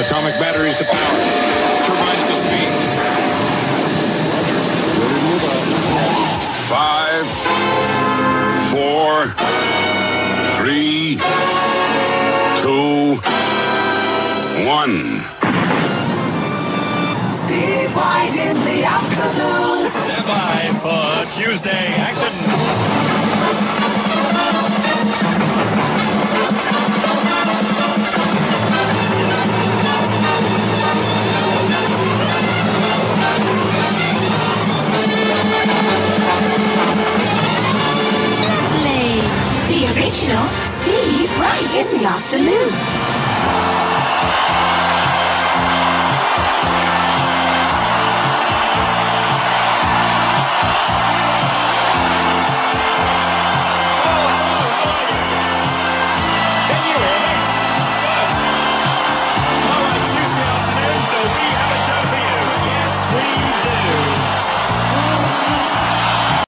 Atomic batteries to power. Turbines to speed. 5, 4, 3, 2, 1. Steve White in the afternoon. Stand by for Tuesday action.